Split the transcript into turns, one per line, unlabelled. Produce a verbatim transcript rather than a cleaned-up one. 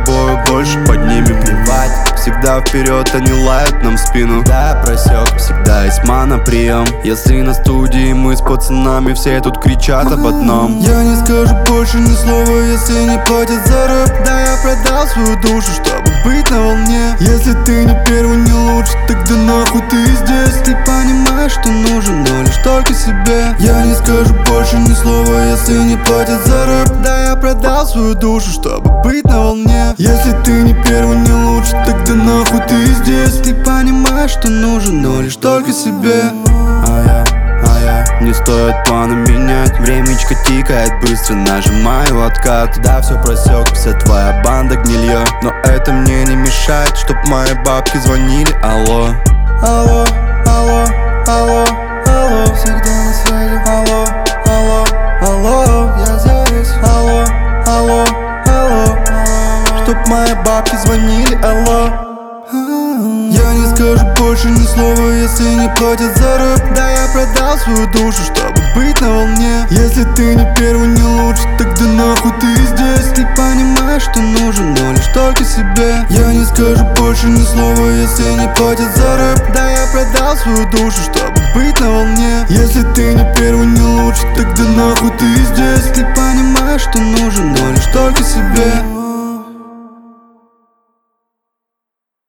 тобою больше поднимем. Плевать, всегда вперед, они лают нам в спину. Да, я просек, всегда есть мана прием. Если на студии мы с пацанами, все тут кричат об одном.
Я не скажу больше ни слова, если не платят за рэп. Да, я продал свою душу, чтобы быть на волне. Если ты не первый, не лучше, тогда нахуй ты здесь. Ты понимаешь, что нужен, но лишь только себе. Я не скажу больше ни слова, если не платят за рэп. Да, я продал свою душу, чтобы быть на волне. Если ты не первый, не лучше, тогда нахуй ты здесь. Ты понимаешь, что нужен, но лишь только себе.
А я, а я не стоит планы менять. Времечко тикает быстро, нажимаю откат. Да, все просек, вся твоя банда гнилье. Но это мне не мешает, чтоб мои бабки звонили. Алло,
алло, алло, алло, алло. Всегда на связи. Алло, алло, алло. Я здесь. Алло, алло, алло. Чтоб мои бабки звонили. Алло. Я не скажу больше ни слова, если не платят за рэп. Да, я продал свою душу, чтобы быть на волне. Если ты не первый, не лучше, тогда нахуй ты здесь. Ты понимаешь, что нужен, но лишь только себе. Я не скажу больше ни слова, если не платят за рэп. Да, я продал свою душу, чтобы быть на волне. Если ты не первый, не лучше, тогда нахуй ты здесь. Ты понимаешь, что нужен, но лишь только себе.